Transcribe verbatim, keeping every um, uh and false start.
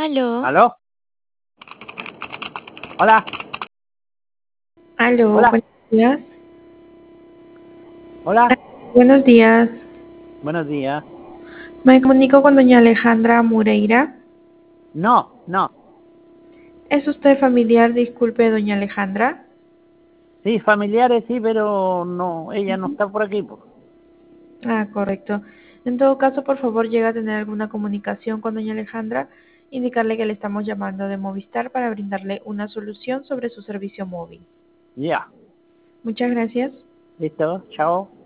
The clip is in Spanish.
Aló. ¿Aló? Hola. Aló, Hola. buenos días. Hola. Buenos días. Buenos días. Me comunico con doña Alejandra Mureira. No, no. ¿Es usted familiar, disculpe, doña Alejandra? Sí, familiares sí, pero no, ella no está por aquí. Pues. Ah, correcto. En todo caso, por favor, llega a tener alguna comunicación con doña Alejandra, indicarle que le estamos llamando de Movistar para brindarle una solución sobre su servicio móvil. Ya. Muchas gracias. Listo. Chao.